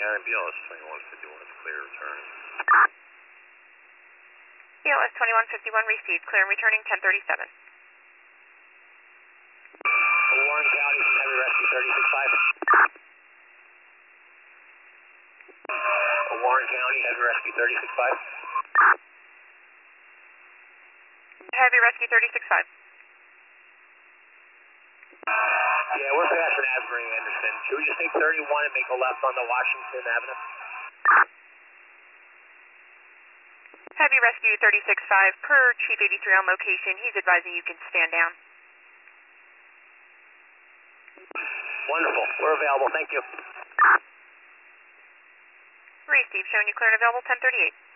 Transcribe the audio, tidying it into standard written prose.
BLS 2151 is clear return. BLS 2151 received, clear and returning 1037. Warren County from Heavy Rescue 365. Warren County, Heavy Rescue 365. Heavy Rescue 365. Yeah, we're passing Asbury Anderson. Should we just take 31 and make a left on the Washington Avenue? Heavy Rescue 365, per Chief 83 on location, he's advising you can stand down. Wonderful. We're available. Thank you. Received, showing you clear and available 1038.